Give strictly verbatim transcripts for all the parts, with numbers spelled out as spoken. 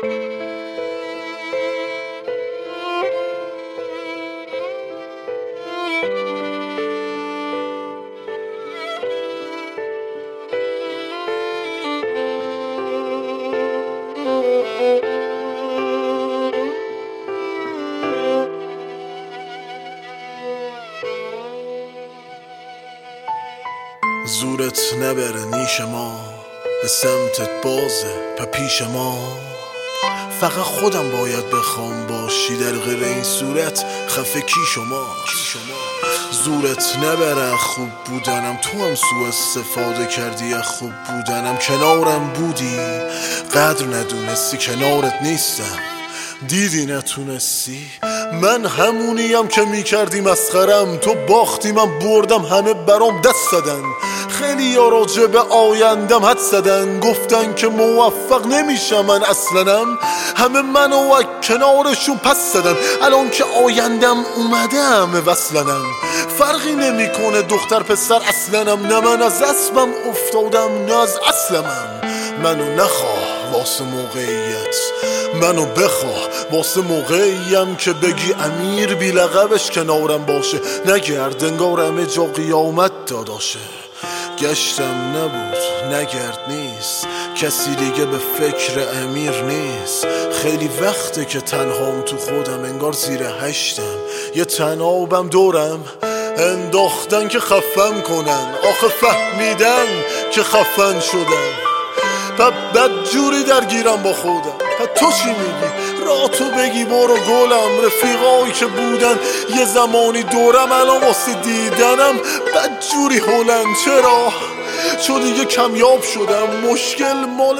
زورت نبره نیش ما، به سمتت بازه په پیش ما. فقط خودم باید بخوام باشی، در غیر این صورت خفه کی شما. زورت نبره خوب بودنم، تو هم سوء استفاده کردی از خوب بودنم. کنارم بودی قدر ندونستی، کنارت نیستم دیدی نتونستی. من همونیم که میکردی مسخرم، تو باختی من بردم، همه برام دست زدن. خیلی یا راجع به آیندم حد زدن، گفتن که موفق نمیشم من اصلنم. همه منو از کنارشون پس زدن، الان که آیندم اومده همه وصلنم. فرقی نمیکنه دختر پسر اصلنم، نه من از اسبم افتادم نه از اصلمم. منو نخواه واسه موقعیت، منو بخواه واسه موقعیم که بگی امیر بی لقبش کنارم باشه. نگرد انگار همه جا قیامت داداشه. گشتم نبود نگرد نیست، کسی دیگه به فکر امیر نیست. خیلی وقته که تنهام تو خودم، انگار زیر هشتم یه تنابم دورم انداختن که خفم کنن. آخه فهمیدن که خفن شدم، پس بد جوری درگیرم با خودم. پس تو چی میگی؟ را تو بگی برو گلم. رفیقایی که بودن یه زمانی دورم، الان واسه دیدنم بد جوری هلن. چرا؟ چون دیگه کمیاب شدم. مشکل مال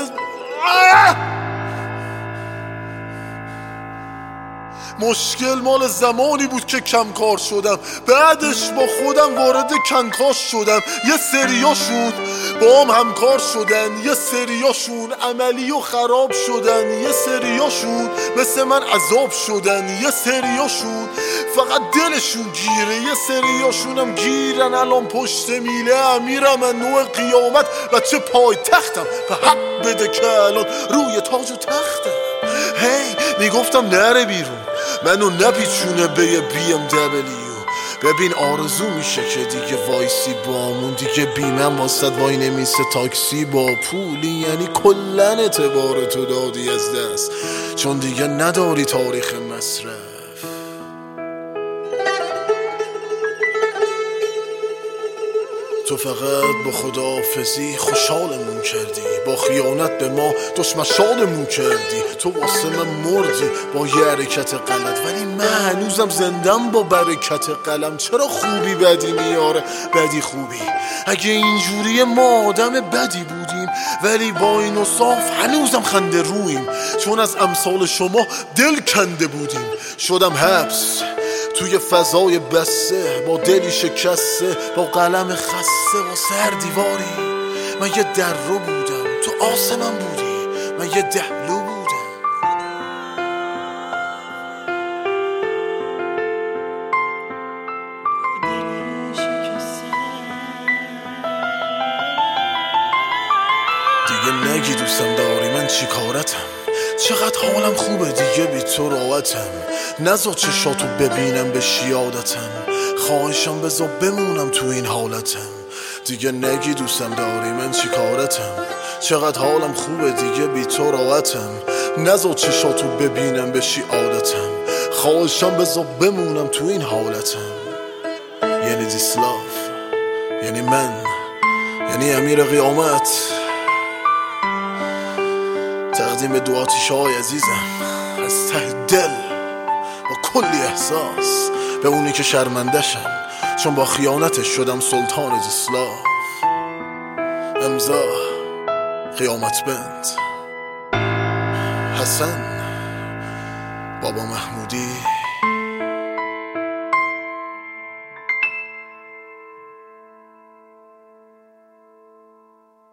مشکل مال زمانی بود که کم کار شدم، بعدش با خودم وارد کنکاش شدم. یه سریاشون با هم همکار شدن، یه سریاشون عملی و خراب شدن، یه سریاشون مثل من عذاب شدن، یه سریاشون فقط دلشون گیره، یه سریاشون هم گیرن الان پشت میله امیرم. من نوع قیامت بچه پای تختم، به حق بده که الان روی تاج و تختم. هی میگفتم نره بیرون، منو نپیچونه به یه بی ام دبلیو. ببین آرزو میشه که دیگه وایسی بامون، دیگه بیمم واسد وای نمیسه تاکسی با پولی. یعنی کلن اعتبار تو دادی از دست، چون دیگه نداری تاریخ مصرف. تو فقط با خداحافظی خوشحالمون کردی، با خیانت به ما دشمشانمون کردی. تو واسه من مردی با یه حرکت غلط، ولی من هنوزم زندم با برکت قلم. چرا خوبی بدی میاره بدی خوبی؟ اگه اینجوری ما آدم بدی بودیم، ولی با این و صاف هنوزم خنده رویم، چون از امثال شما دل کنده بودیم. شدم حبس توی فضای بسته، با دلی شکسته، با قلم خسته، با سر دیواری. من یه در رو بودم تو آسمم بودی، من یه دهلو بودم. دیگه نگی دوستم داری من چی کارتم، چقدر حالم خوبه دیگه بی تو راحتم. نذار چشاتو ببینم بشی یادتم، خواهشم بذار بمونم تو این حالتم. دیگه نگی دوستم داری من چی کارتم، چقدر حالم خوبه دیگه بی تو راحتم. نذار چشاتو ببینم بشی عادتم، خواهشم بذار بمونم تو این حالتم. یعنی دیسلاف، یعنی من، یعنی امیر قیامت. تقدیم به دو آتیش‌های عزیزم از ته دل با کلی احساس، به اونی که شرمندشم چون با خیانتش شدم سلطان دیسلاف. امضا قیامت بند، حسن بابا محمودی.